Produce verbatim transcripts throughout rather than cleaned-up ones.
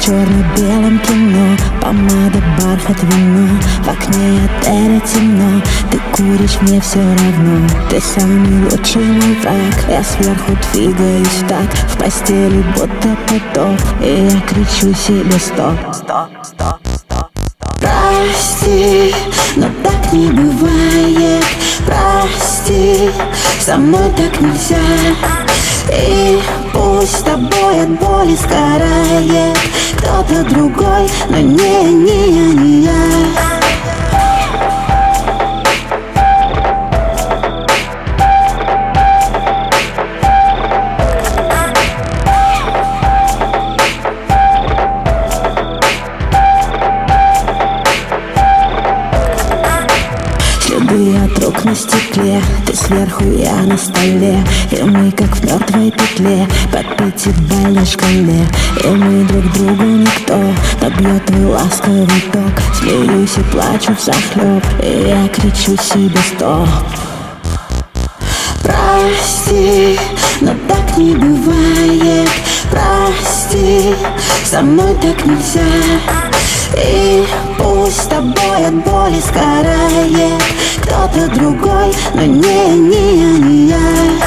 черно-белом кино, помада, бархат, вино. В окне отеля темно, ты куришь, мне все равно. Ты самый лучший мой враг, я сверху двигаюсь так. В постели будто потоп, и я кричу себе стоп. Стоп, стоп, стоп, стоп. Прости, но так не бывает. Прости, со мной так нельзя. И пусть с тобой от боли сгорает кто-то другой, но не, не я, не я. Следы от рук на стекле, ты сверху, я на столе. И мы как в мертвой петле, по пятибалльной шкале. И мы друг другу никто, но бьет твой ласковый ток. Смеюсь и плачу взахлеб, и я кричу себе стоп. Прости, но так не бывает. Прости, со мной так нельзя. И пусть с тобой от боли сгорает кто-то другой, но не, не я, не я.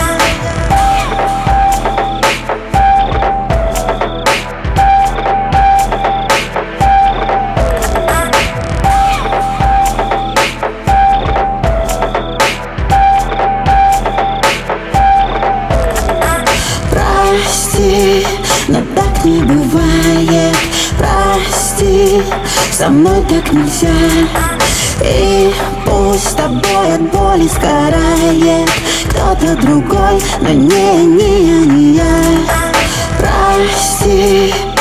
Прости, но так не бывает. Прости, со мной так нельзя. И пусть с тобой от боли сгорает кто-то другой, но не, не я, не я. Прости.